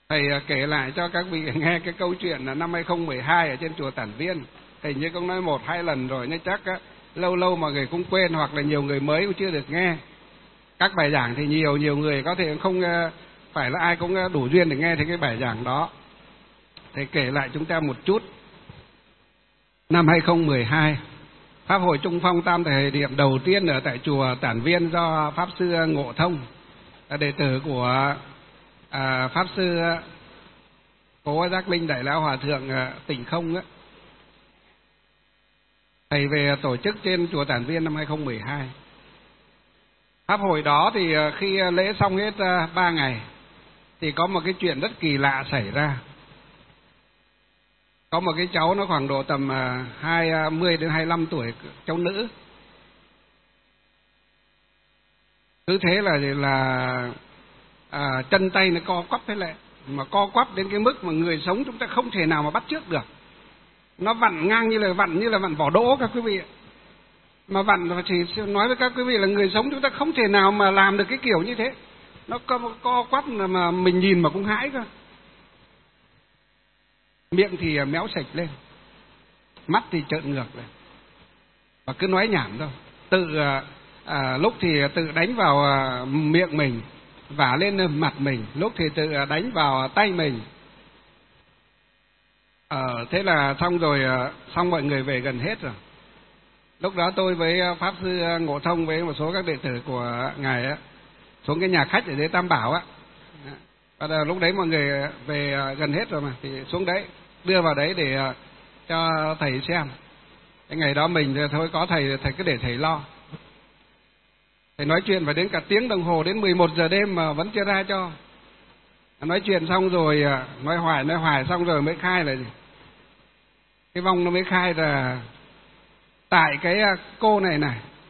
Thầy kể lại cho các vị nghe cái câu chuyện là năm 2012 ở trên chùa Tản Viên. Hình như cũng nói 1-2 lần rồi, nhưng chắc lâu lâu mọi người cũng quên, hoặc là nhiều người mới cũng chưa được nghe. Các bài giảng thì nhiều người có thể không phải là ai cũng đủ duyên để nghe thấy cái bài giảng đó. Thầy kể lại chúng ta một chút. Năm 2012, Pháp hội Trung Phong tam thời điểm đầu tiên ở tại chùa Tản Viên do Pháp Sư Ngộ Thông, đệ tử của Pháp Sư Cố Giác Linh Đại Lão Hòa Thượng Tỉnh Không á. Thầy về tổ chức trên chùa Tản Viên năm 2012. Pháp hội đó thì khi lễ xong hết 3 ngày thì có một cái chuyện rất kỳ lạ xảy ra. Có một cái cháu nó khoảng độ tầm 20 đến 25 tuổi, cháu nữ. Cứ thế là chân tay nó co quắp thế lại, mà co quắp đến cái mức mà người sống chúng ta không thể nào mà bắt chước được. Nó vặn ngang như là vặn vỏ đỗ các quý vị. Mà vặn thì nói với các quý vị là người sống chúng ta không thể nào mà làm được cái kiểu như thế. Nó co quắp mà mình nhìn mà cũng hãi cơ. Miệng thì méo sạch lên, mắt thì trợn ngược lên, và cứ nói nhảm thôi. Lúc thì tự đánh vào miệng mình, vả lên mặt mình, lúc thì tự đánh vào tay mình. Thế là xong rồi, xong mọi người về gần hết rồi. Lúc đó tôi với Pháp Sư Ngộ Thông với một số các đệ tử của ngài á, xuống cái nhà khách ở dưới Tam Bảo á. Và lúc đấy mọi người về gần hết rồi mà, thì xuống đấy đưa vào đấy để cho thầy xem. Cái ngày đó mình thì thôi có thầy cứ để thầy lo. Thầy nói chuyện phải đến cả tiếng đồng hồ, đến 11 giờ đêm mà vẫn chưa ra cho. Nói chuyện xong rồi, nói hoài xong rồi mới khai là gì? Cái vong nó mới khai là tại cái cô này.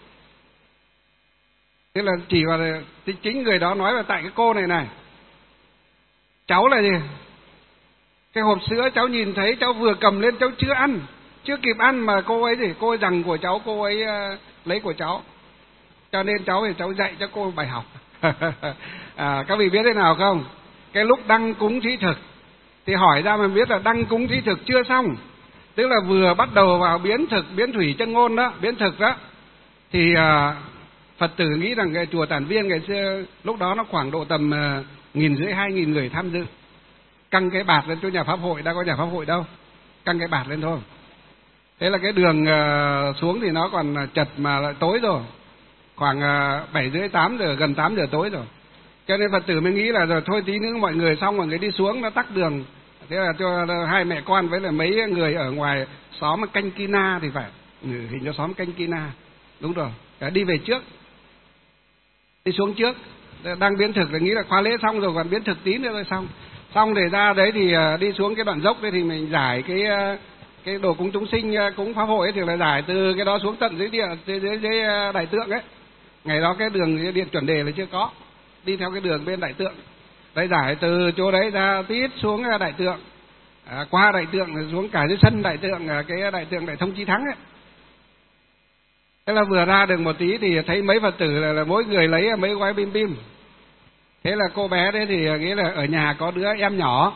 Thế là chỉ vào chính người đó nói là tại cái cô này. Cháu là gì? Cái hộp sữa cháu nhìn thấy, cháu vừa cầm lên cháu chưa kịp ăn mà cô ấy rằng của cháu, cô ấy lấy của cháu. Cho nên cháu thì cháu dạy cho cô bài học. Các vị biết thế nào không? Cái lúc đăng cúng thí thực thì hỏi ra mà biết là đăng cúng thí thực chưa xong. Tức là vừa bắt đầu vào biến thủy chân ngôn đó, biến thực đó. Thì Phật tử nghĩ rằng cái chùa Tản Viên ngày xưa lúc đó nó khoảng độ tầm 1.500-2.000 người tham dự. Căng cái bạt lên chỗ nhà Pháp hội, đã có nhà Pháp hội đâu. Căng cái bạt lên thôi. Thế là cái đường xuống thì nó còn chật mà lại tối rồi. Khoảng 7:30-8 giờ, gần 8 giờ tối rồi. Cho nên Phật tử mới nghĩ là rồi thôi tí nữa mọi người xong, mọi người đi xuống nó tắc đường. Thế là cho hai mẹ con với là mấy người ở ngoài xóm Canh Kina thì phải, hình như xóm Canh Kina. Đúng rồi, đi về trước. Đi xuống trước, đang biến thực là nghĩ là khóa lễ xong rồi, còn biến thực tí nữa rồi xong. Xong để ra đấy thì đi xuống cái đoạn dốc đấy thì mình giải cái đồ cúng chúng sinh, cúng Pháp hội ấy, thì là giải từ cái đó xuống tận dưới Đại Tượng ấy. Ngày đó cái đường điện chuẩn đề là chưa có, đi theo cái đường bên Đại Tượng. Đấy, giải từ chỗ đấy ra tít xuống Đại Tượng, qua Đại Tượng xuống cả dưới sân Đại Tượng, cái Đại Tượng Đại Thông Chí Thắng ấy. Thế là vừa ra được một tí thì thấy mấy Phật tử là mỗi người lấy mấy gói bim bim. Thế là cô bé đấy thì nghĩ là ở nhà có đứa em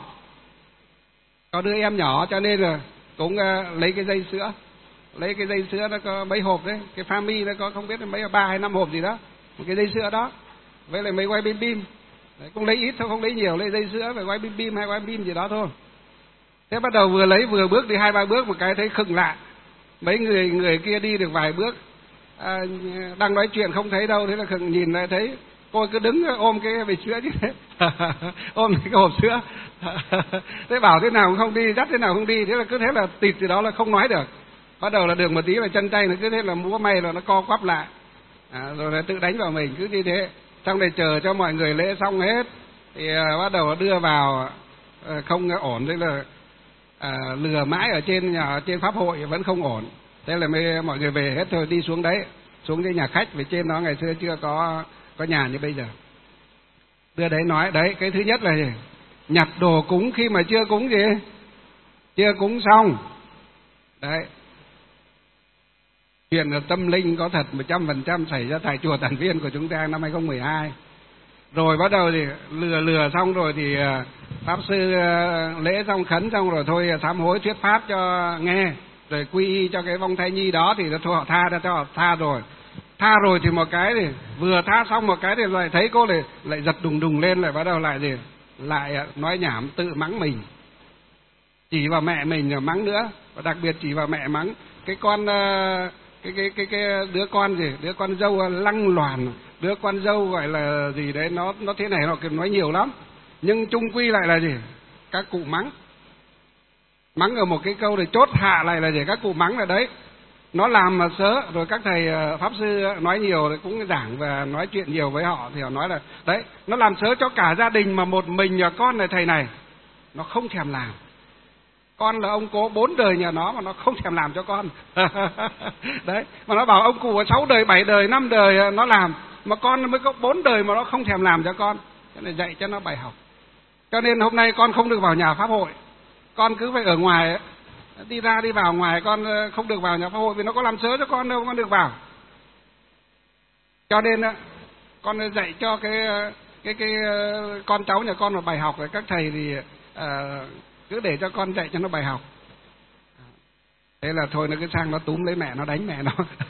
nhỏ, cho nên là cũng lấy cái dây sữa nó có mấy hộp đấy, cái Fami nó có không biết mấy 3 hay 5 hộp gì đó, một cái dây sữa đó với lại mấy gói bim bim. Đấy, cũng lấy ít thôi, không lấy nhiều, lấy dây sữa và gói bim bim hay gói bim gì đó thôi. Thế bắt đầu vừa bước đi 2-3 bước một cái thấy khựng lại. Mấy người kia đi được vài bước, đang nói chuyện không thấy đâu, thế là khựng nhìn lại thấy cô cứ đứng ôm cái bịch sữa chứ thế. Ôm cái hộp sữa. Thế bảo thế nào cũng không đi, dắt thế nào không đi, thế là cứ thế là tịt từ đó là không nói được. Bắt đầu là được một tí là chân tay nó cứ thế là múa may là nó co quắp lại, rồi là tự đánh vào mình, cứ như thế. Xong rồi chờ cho mọi người lễ xong hết thì bắt đầu đưa vào, không ổn, thế là lừa mãi ở trên Pháp hội vẫn không ổn. Thế là mọi người về hết rồi, đi xuống đấy, xuống cái nhà khách, vì trên đó ngày xưa chưa có nhà như bây giờ. Đưa đấy nói, đấy, cái thứ nhất là gì? Nhặt đồ cúng khi mà chưa cúng gì? Chưa cúng xong. Đấy. Chuyện là tâm linh có thật 100% xảy ra tại chùa Tản Viên của chúng ta năm 2012. Rồi bắt đầu thì lừa xong rồi thì pháp sư lễ xong khấn xong rồi thôi sám hối thuyết pháp cho nghe, rồi quy y cho cái vong thai nhi đó thì thôi họ tha ra cho họ tha rồi. Tha rồi thì một cái thì vừa tha xong một cái thì lại thấy cô lại giật đùng đùng lên, lại bắt đầu lại gì lại nói nhảm tự mắng mình, chỉ vào mẹ mình rồi mắng nữa, và đặc biệt chỉ vào mẹ mắng cái con cái đứa con gì, đứa con dâu lăng loàn, đứa con dâu gọi là gì đấy, nó thế này nó nói nhiều lắm, nhưng chung quy lại là gì, các cụ mắng ở một cái câu để chốt hạ lại là gì, các cụ mắng là đấy nó làm mà sớ, rồi các thầy pháp sư nói nhiều thì cũng giảng và nói chuyện nhiều với họ thì họ nói là đấy nó làm sớ cho cả gia đình, mà một mình con này thầy này nó không thèm làm. Con là ông cố 4 đời nhà nó mà nó không thèm làm cho con. Đấy, mà nó bảo ông cụ 6 đời, 7 đời, 5 đời nó làm, mà con mới có 4 đời mà nó không thèm làm cho con. Cho nên dạy cho nó bài học. Cho nên hôm nay con không được vào nhà pháp hội, con cứ phải ở ngoài ấy. Đi ra đi vào ngoài, con không được vào nhà pháp hội vì nó có làm sớ cho con đâu, con được vào. Cho nên con dạy cho cái con cháu nhà con một bài học, rồi các thầy thì cứ để cho con dạy cho nó bài học. Thế là thôi nó cứ sang nó túm lấy mẹ nó đánh mẹ nó.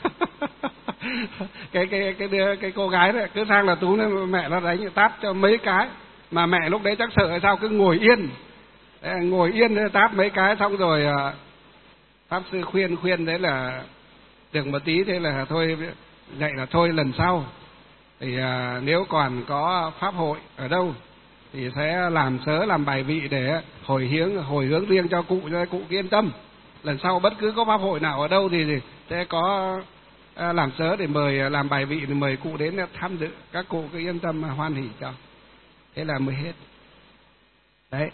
cái cô gái đấy cứ sang là túm lấy mẹ nó đánh, tát cho mấy cái, mà mẹ lúc đấy chắc sợ sao cứ ngồi yên. Đấy, ngồi yên tát mấy cái xong rồi pháp sư khuyên đấy là được một tí, thế là thôi dạy là thôi lần sau thì nếu còn có pháp hội ở đâu thì sẽ làm sớ làm bài vị để hồi hướng riêng cho cụ yên tâm. Lần sau bất cứ có pháp hội nào ở đâu thì sẽ có làm sớ để mời làm bài vị, để mời cụ đến tham dự, các cụ cứ yên tâm hoan hỉ cho. Thế là mới hết. Đấy.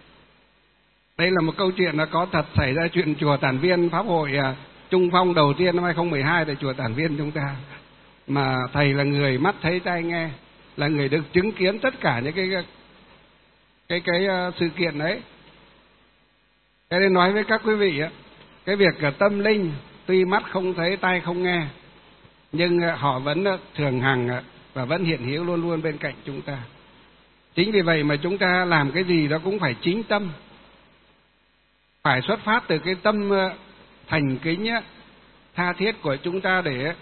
Đây là một câu chuyện nó có thật, xảy ra chuyện chùa Tản Viên pháp hội Trung Phong đầu tiên năm 2012 tại chùa Tản Viên chúng ta. Mà thầy là người mắt thấy tai nghe, là người được chứng kiến tất cả những cái sự kiện đấy. Cho nên nói với các quý vị cái việc tâm linh tuy mắt không thấy tai không nghe, nhưng họ vẫn thường hằng và vẫn hiện hữu luôn luôn bên cạnh chúng ta. Chính vì vậy mà chúng ta làm cái gì đó cũng phải chính tâm, phải xuất phát từ cái tâm thành kính tha thiết của chúng ta để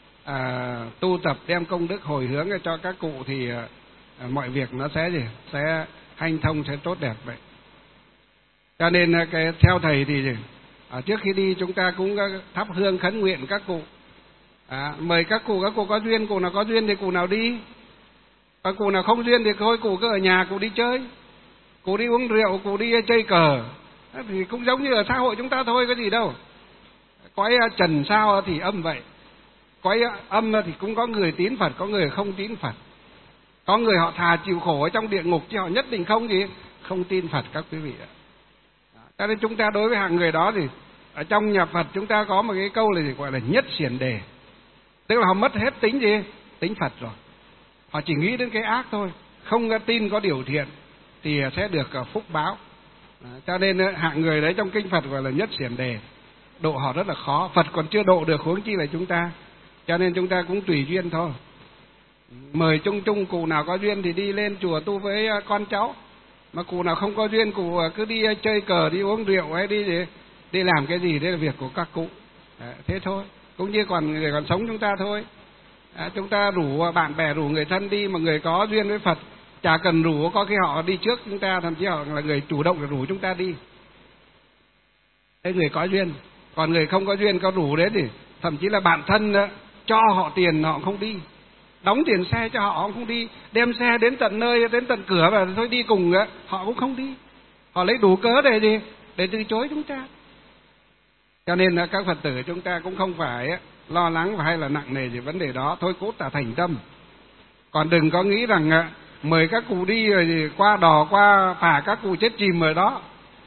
tu tập đem công đức hồi hướng cho các cụ, thì mọi việc nó sẽ hanh thông, sẽ tốt đẹp vậy. Cho nên theo thầy thì trước khi đi chúng ta cũng thắp hương khấn nguyện các cụ, mời các cụ có duyên, cụ nào có duyên thì cụ nào đi, còn cụ nào không duyên thì thôi cụ cứ ở nhà cụ đi chơi, cụ đi uống rượu, cụ đi chơi cờ, thì cũng giống như ở xã hội chúng ta thôi, có gì đâu. Cõi trần sao thì âm vậy, cõi âm thì cũng có người tín Phật, có người không tín Phật, có người họ thà chịu khổ ở trong địa ngục chứ họ nhất định không tin Phật các quý vị ạ. Cho nên chúng ta đối với hạng người đó thì ở trong nhà Phật chúng ta có một cái câu là gọi là nhất xiển đề, tức là họ mất hết tính Phật rồi, họ chỉ nghĩ đến cái ác thôi, không tin có điều thiện thì sẽ được phúc báo. Cho nên hạng người đấy trong kinh Phật gọi là nhất xiển đề, độ họ rất là khó, Phật còn chưa độ được huống chi là chúng ta. Cho nên chúng ta cũng tùy duyên thôi, mời chung cụ nào có duyên thì đi lên chùa tu với con cháu, mà cụ nào không có duyên cụ cứ đi chơi cờ, đi uống rượu hay đi làm cái gì, đấy là việc của các cụ. Thế thôi, cũng như người còn sống chúng ta thôi. Chúng ta rủ bạn bè, rủ người thân đi, mà người có duyên với Phật chả cần rủ, có khi họ đi trước chúng ta, thậm chí họ là người chủ động để rủ chúng ta đi. Thế người có duyên, còn người không có duyên có rủ đến thì thậm chí là bạn thân cho họ tiền họ không đi, đóng tiền xe cho họ không đi, đem xe đến tận nơi, đến tận cửa và thôi đi cùng họ cũng không đi, họ lấy đủ cớ để từ chối chúng ta. Cho nên các Phật tử chúng ta cũng không phải lo lắng hay là nặng nề gì vấn đề đó, thôi cốt là thành tâm. Còn đừng có nghĩ rằng mời các cụ đi rồi thì qua đò qua phà các cụ chết chìm ở đó.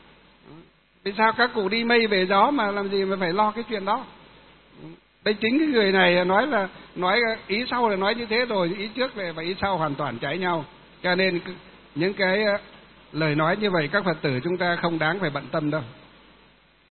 Vì sao các cụ đi mây về gió mà làm gì mà phải lo cái chuyện đó. Đây chính cái người này nói ý sau là nói như thế rồi, ý trước và ý sau hoàn toàn trái nhau. Cho nên những cái lời nói như vậy các Phật tử chúng ta không đáng phải bận tâm đâu.